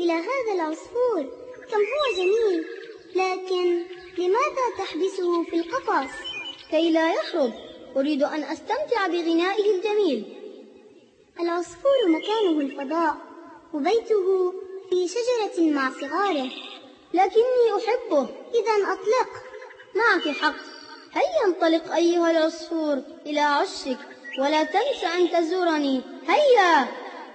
إلى هذا العصفور، كم هو جميل، لكن لماذا تحبسه في القفص؟ كي لا يهرب، أريد أن أستمتع بغنائه الجميل. العصفور مكانه الفضاء، وبيته في شجرة مع صغاره. لكني أحبه. إذا أطلق. معك حق، هيا انطلق أيها العصفور إلى عشك، ولا تنس أن تزورني. هيا.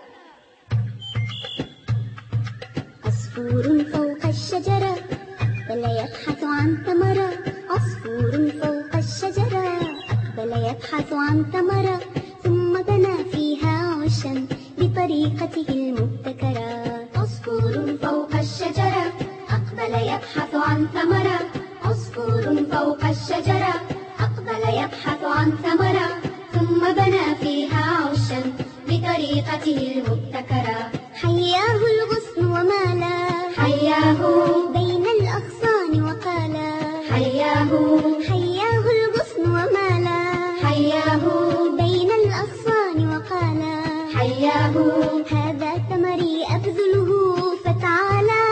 عصفور فوق الشجرة أقبل يبحث عن ثمرة. عصفور فوق الشجرة أقبل يبحث عن ثمرة، ثم بنى فيها عشا بطريقته المبتكرة. عصفور فوق الشجرة أقبل يبحث عن ثمرة. عصفور فوق الشجرة أقبل يبحث عن ثمرة، ثم بنى فيها عشا بطريقته المبتكرة. حياه الغصن ومالا، حياه بين الأغصان وقالا. حياه الغصن ومالا، حياه بين الأغصان وقالا. حياه هذا ثمري أبذله، فتعالى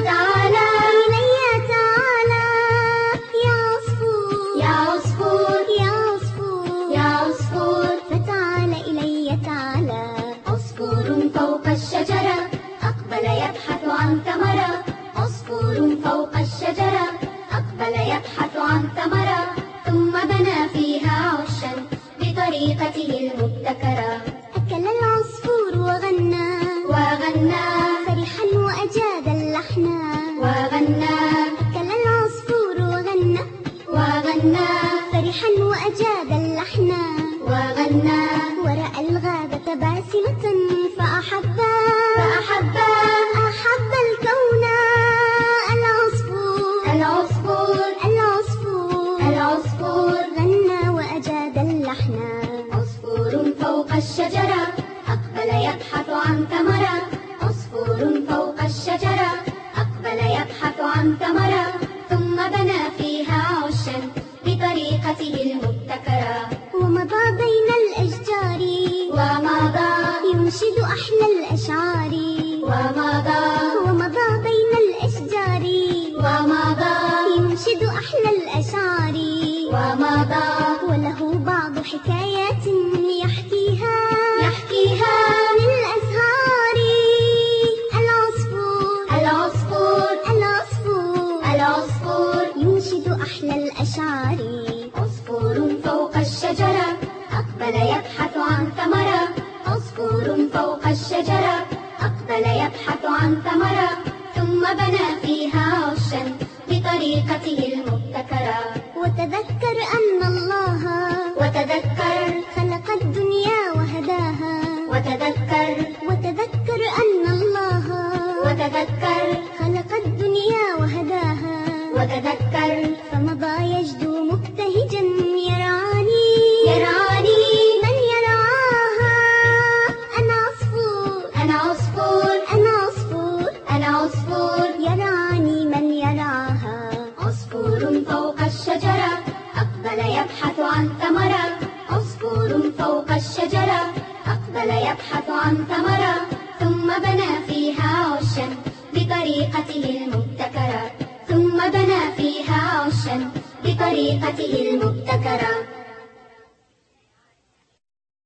إلي تعالى يا عصفور يا عصفور فتعال إلي تعالى. عصفور فوق الشجرة أقبل يبحث عن ثمرة. عصفور فوق الشجرة أقبل يبحث عن ثمرة، ثم بنى فيها عشا بطريقته المبتكرة. أكل العصفور وغنى فرحا وأجاد اللحن. أكل العصفور وغنى فرحا وأجاد اللحن. ورأى الغابة باسمة فأحب الكون. العصفور غنى وأجاد اللحن. عصفور فوق الشجرة أقبل يبحث عن ثمرة. عصفور فوق الشجرة أقبل يبحث عن ثمرة، ثم بنى فيها عشا بطريقته المبتكرة. ومضى بين الأشجار ينشد أحلى الأشعار. ومضى بين الأشجار ينشد أحلى الأشعار. وله بعض حكايات يحكيها للأزهار. العصفور ينشد أحلى الأشعار. عصفور فوق الشجرة أقبل يبحث عن ثمرة. عصفور فوق الشجرة أقبل يبحث عن ثمرة، ثم بنى فيها عشا بطريقته المبتكرة. وتذكر أن الله خلق الدنيا وهداها. وتذكر أن الله خلق الدنيا وهداها. فمضى يجدو مبتهجا يرعاني من يرعاها. أنا عصفور يرعاني من يرعاها. عصفور فوق الشجرة أقبل يبحث عن ثمرة. عصفور فوق الشجرة أقبل يبحث عن ثمرة، ثم بنى فيها عشا بطريقته المبتكرة.